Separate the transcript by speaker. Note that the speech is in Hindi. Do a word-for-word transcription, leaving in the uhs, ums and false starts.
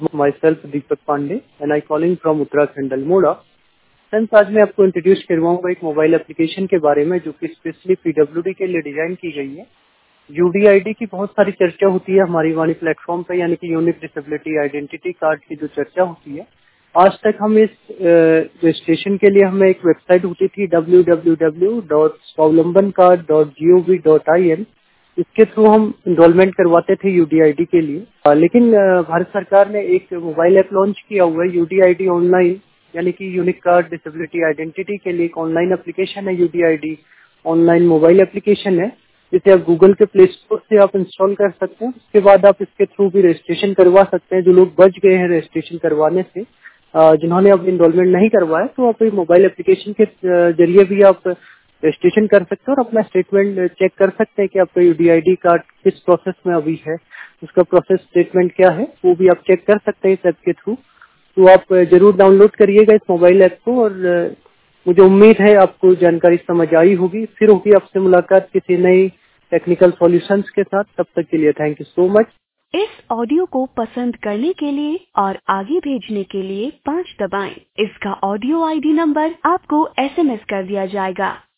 Speaker 1: Myself Deepak Pandey and I calling from Uttarakhand Almora. Friends, आज मैं आपको इंट्रोड्यूस करवाऊंगा एक मोबाइल एप्लीकेशन के बारे में जो कि स्पेशली पीडब्ल्यूडी के लिए डिजाइन की गई है। यूडीआईडी की बहुत सारी चर्चा होती है हमारी वाणी प्लेटफॉर्म पे, यानी कि यूनिक डिसेबिलिटी आइडेंटिटी कार्ड की जो चर्चा होती है। आज तक हम इस रजिस्ट्रेशन के लिए हमें एक वेबसाइट होती थी W W W dot Swavlamban card dot G O V dot I N. इसके थ्रू हम इनरोलमेंट करवाते थे यूडीआईडी के लिए। आ, लेकिन आ, भारत सरकार ने एक मोबाइल ऐप लॉन्च किया हुआ है यूडीआईडी ऑनलाइन, यानी कि यूनिक कार्ड डिसेबिलिटी आइडेंटिटी के लिए एक ऑनलाइन एप्लीकेशन है। यूडीआईडी ऑनलाइन मोबाइल एप्लीकेशन है जिसे आप गूगल के प्ले स्टोर से आप इंस्टॉल कर सकते हैं। उसके बाद आप इसके थ्रू भी रजिस्ट्रेशन करवा सकते हैं। जो लोग बच गए हैं रजिस्ट्रेशन करवाने से, जिन्होंने अब इनरोलमेंट नहीं करवाया, तो आप मोबाइल एप्लीकेशन के जरिए भी आप रजिस्ट्रेशन कर सकते हैं और अपना स्टेटमेंट चेक कर सकते हैं कि आपका यूडीआईडी कार्ड किस प्रोसेस में अभी है, उसका प्रोसेस स्टेटमेंट क्या है, वो भी आप चेक कर सकते हैं इस ऐप के थ्रू। तो आप जरूर डाउनलोड करिएगा इस मोबाइल ऐप को और मुझे उम्मीद है आपको जानकारी समझ आई होगी। फिर होगी आपसे मुलाकात किसी नई टेक्निकल सॉल्यूशंस के साथ। तब तक के लिए थैंक यू सो मच।
Speaker 2: इस ऑडियो को पसंद करने के लिए और आगे भेजने के लिए पाँच दबाएं। इसका ऑडियो आईडी नंबर आपको एसएमएस कर दिया जाएगा।